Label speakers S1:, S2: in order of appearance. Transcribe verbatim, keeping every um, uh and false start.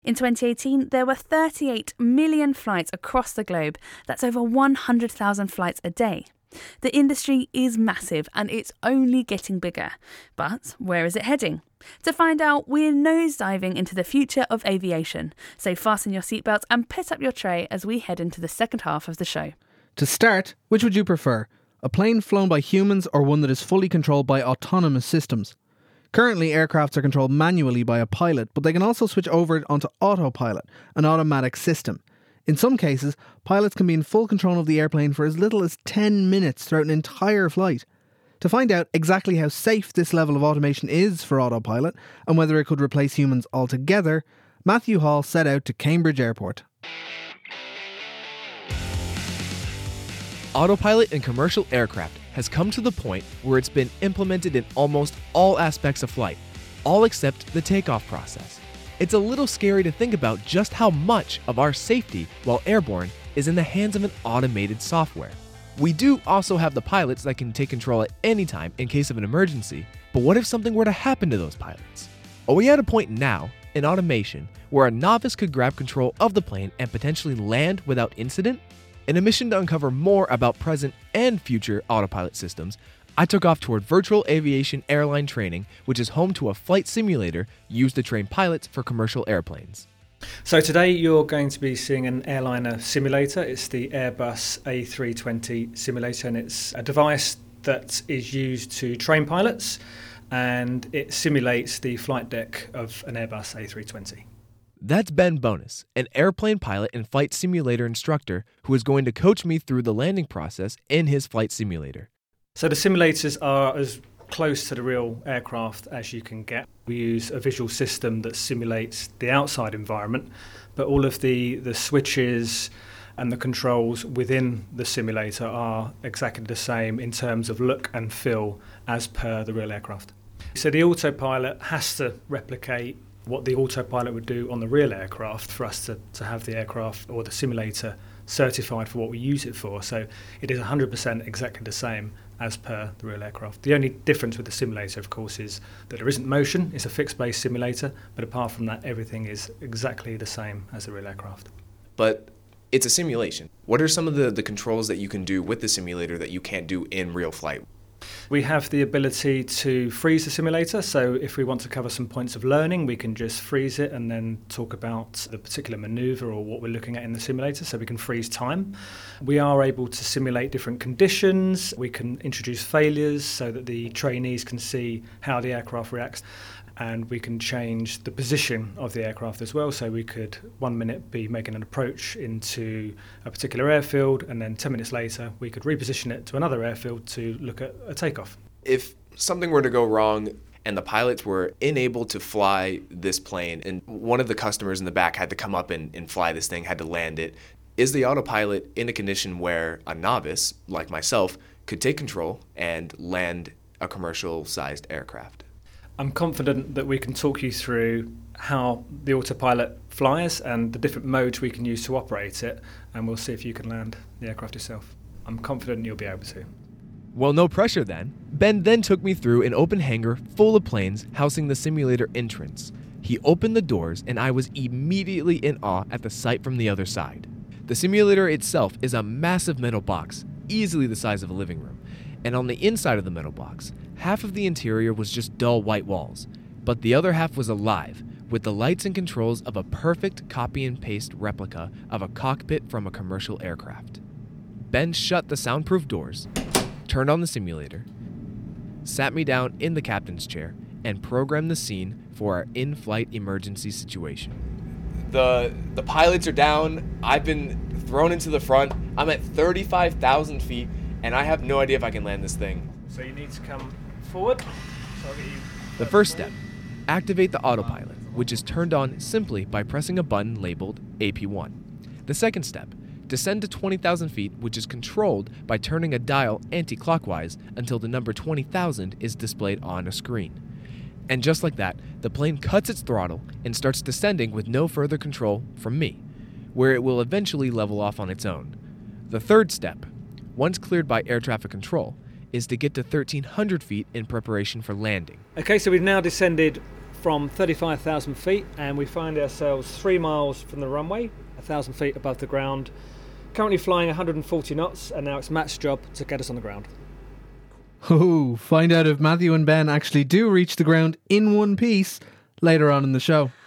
S1: In twenty eighteen, there were thirty-eight million flights across the globe. That's over one hundred thousand flights a day. The industry is massive and it's only getting bigger. But where is it heading? To find out, we're nosediving into the future of aviation. So fasten your seatbelts and put up your tray as we head into the second half of the show.
S2: To start, which would you prefer? A plane flown by humans or one that is fully controlled by autonomous systems? Currently, aircrafts are controlled manually by a pilot, but they can also switch over onto autopilot, an automatic system. In some cases, pilots can be in full control of the airplane for as little as ten minutes throughout an entire flight. To find out exactly how safe this level of automation is for autopilot and whether it could replace humans altogether, Matthew Hall set out to Cambridge Airport.
S3: Autopilot in commercial aircraft has come to the point where it's been implemented in almost all aspects of flight, all except the takeoff process. It's a little scary to think about just how much of our safety while airborne is in the hands of an automated software. We do also have the pilots that can take control at any time in case of an emergency, but what if something were to happen to those pilots? Are we at a point now in automation where a novice could grab control of the plane and potentially land without incident? In a mission to uncover more about present and future autopilot systems, I took off toward Virtual Aviation Airline Training, which is home to a flight simulator used to train pilots for commercial airplanes.
S4: So today you're going to be seeing an airliner simulator. It's the Airbus A three twenty simulator, and it's a device that is used to train pilots, and it simulates the flight deck of an Airbus A three twenty.
S3: That's Ben Bonus, an airplane pilot and flight simulator instructor who is going to coach me through the landing process in his flight simulator.
S4: So the simulators are as close to the real aircraft as you can get. We use a visual system that simulates the outside environment, but all of the, the switches and the controls within the simulator are exactly the same in terms of look and feel as per the real aircraft. So the autopilot has to replicate what the autopilot would do on the real aircraft for us to, to have the aircraft or the simulator certified for what we use it for. So it is one hundred percent exactly the same as per the real aircraft. The only difference with the simulator, of course, is that there isn't motion. It's a fixed base simulator, but apart from that, everything is exactly the same as the real aircraft.
S5: But it's a simulation. What are some of the, the controls that you can do with the simulator that you can't do in real flight?
S4: We have the ability to freeze the simulator, so if we want to cover some points of learning, we can just freeze it and then talk about the particular manoeuvre or what we're looking at in the simulator, so we can freeze time. We are able to simulate different conditions. We can introduce failures so that the trainees can see how the aircraft reacts. And we can change the position of the aircraft as well. So we could one minute be making an approach into a particular airfield, and then ten minutes later we could reposition it to another airfield to look at a takeoff.
S5: If something were to go wrong and the pilots were unable to fly this plane and one of the customers in the back had to come up and, and fly this thing, had to land it, is the autopilot in a condition where a novice, like myself, could take control and land a commercial-sized aircraft?
S4: I'm confident that we can talk you through how the autopilot flies and the different modes we can use to operate it, and we'll see if you can land the aircraft yourself. I'm confident you'll be able to.
S3: Well, no pressure then. Ben then took me through an open hangar full of planes housing the simulator entrance. He opened the doors and I was immediately in awe at the sight from the other side. The simulator itself is a massive metal box, easily the size of a living room, and on the inside of the metal box, half of the interior was just dull white walls, but the other half was alive, with the lights and controls of a perfect copy and paste replica of a cockpit from a commercial aircraft. Ben shut the soundproof doors, turned on the simulator, sat me down in the captain's chair, and programmed the scene for our in-flight emergency situation.
S5: The the pilots are down. I've been thrown into the front. I'm at thirty-five thousand feet, and I have no idea if I can land this thing.
S4: So you need to come forward. So I'll get you.
S3: The first step, activate the autopilot, which is turned on simply by pressing a button labeled A P one. The second step, descend to twenty thousand feet, which is controlled by turning a dial anti-clockwise until the number twenty thousand is displayed on a screen. And just like that, the plane cuts its throttle and starts descending with no further control from me, where it will eventually level off on its own. The third step, once cleared by air traffic control, is to get to thirteen hundred feet in preparation for landing.
S4: Okay, so we've now descended from thirty-five thousand feet, and we find ourselves three miles from the runway, one thousand feet above the ground. Currently flying one hundred forty knots, and now it's Matt's job to get us on the ground.
S2: Oh, find out if Matthew and Ben actually do reach the ground in one piece later on in the show.